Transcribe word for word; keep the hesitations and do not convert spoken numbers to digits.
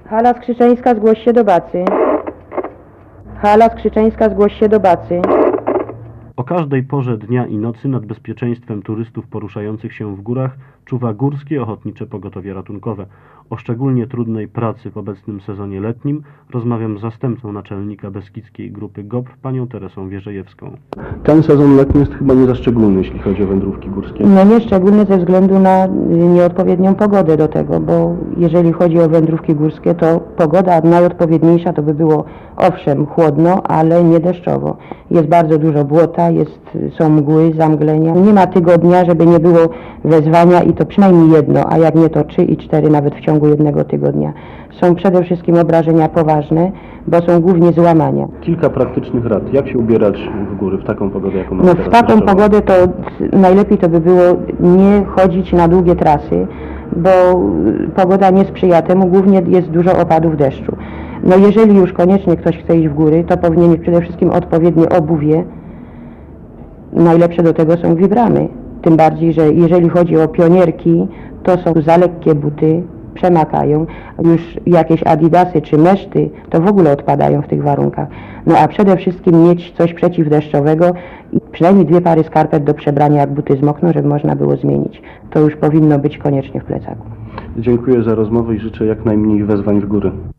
Hala Skrzyczeńska, zgłoś się do Bacy. Hala Skrzyczeńska, zgłoś się do Bacy. O każdej porze dnia i nocy nad bezpieczeństwem turystów poruszających się w górach czuwa Górskie Ochotnicze Pogotowie Ratunkowe. O szczególnie trudnej pracy w obecnym sezonie letnim rozmawiam z zastępcą naczelnika Beskidzkiej Grupy G O P, panią Teresą Wierzejewską. Ten sezon letni jest chyba nie za szczególny, jeśli chodzi o wędrówki górskie. No nie szczególny ze względu na nieodpowiednią pogodę do tego, bo jeżeli chodzi o wędrówki górskie, to pogoda najodpowiedniejsza to by było owszem chłodno, ale nie deszczowo. Jest bardzo dużo błota, jest, są mgły, zamglenia. Nie ma tygodnia, żeby nie było wezwania i to przynajmniej jedno, a jak nie to trzy i cztery nawet w ciągu jednego tygodnia. Są przede wszystkim obrażenia poważne, bo są głównie złamania. Kilka praktycznych rad. Jak się ubierać w góry w taką pogodę, jaką mamy No teraz w taką deszczową? pogodę to najlepiej to by było nie chodzić na długie trasy, bo pogoda nie sprzyja temu, głównie jest dużo opadów deszczu. No jeżeli już koniecznie ktoś chce iść w góry, to powinien mieć przede wszystkim odpowiednie obuwie. Najlepsze do tego są wibramy. Tym bardziej, że jeżeli chodzi o pionierki, to są za lekkie buty, przemakają. Już jakieś adidasy czy meszty to w ogóle odpadają w tych warunkach. No a przede wszystkim mieć coś przeciwdeszczowego i przynajmniej dwie pary skarpet do przebrania, jak buty zmokną, żeby można było zmienić. To już powinno być koniecznie w plecaku. Dziękuję za rozmowę i życzę jak najmniej wezwań w góry.